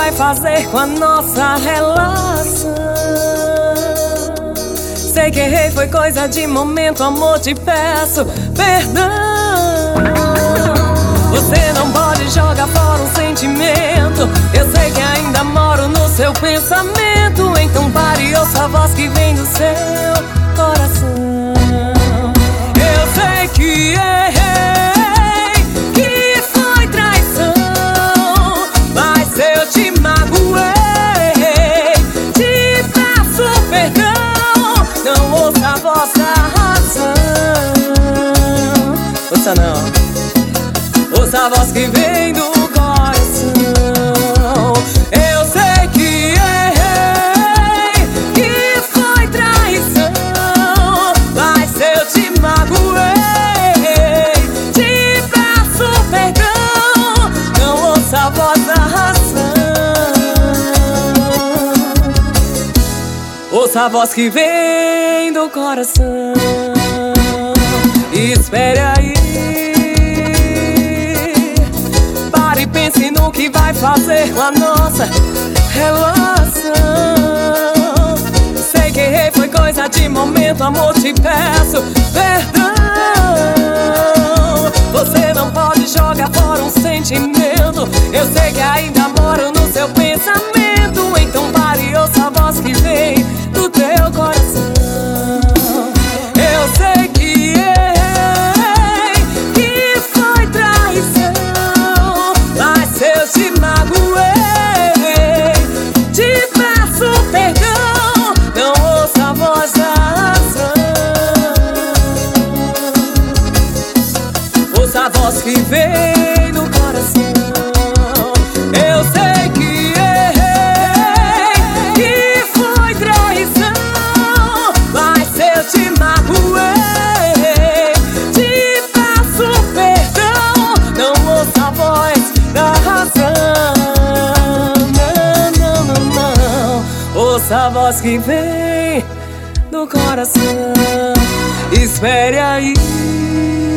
vai fazer com a nossa relação. Sei que errei, foi coisa de momento, amor, te peço perdão. Você não pode jogar fora um sentimento. Eu sei que ainda moro no seu pensamento. Então pare e ouça a voz que vem do seu coração. Eu sei que errei, que foi traição, mas eu te magoei, te peço perdão. Não ouça a voz da razão. Ouça não, ouça a voz que vem do coração. Eu sei que errei, que foi traição, mas eu te magoei, te peço perdão. Não ouça a voz da razão, ouça a voz que vem do coração. Espere aí, pare e pense no que vai fazer com a nossa relação. Sei que errei, foi coisa de momento, amor, te peço perdão. Você não pode jogar fora um sentimento. Eu sei que ainda moro no seu pensamento. Então pare e ouça a voz que vem do teu coração. Eu sei que errei, que foi traição, mas eu te magoei, te peço perdão. Não ouça a voz da razão, ouça a voz que vem do coração. Eu sei que errei, que foi traição, mas eu te magoei, te peço perdão. Não ouça a voz da razão, não, não, não, não. Ouça a voz que vem do coração. Espere aí,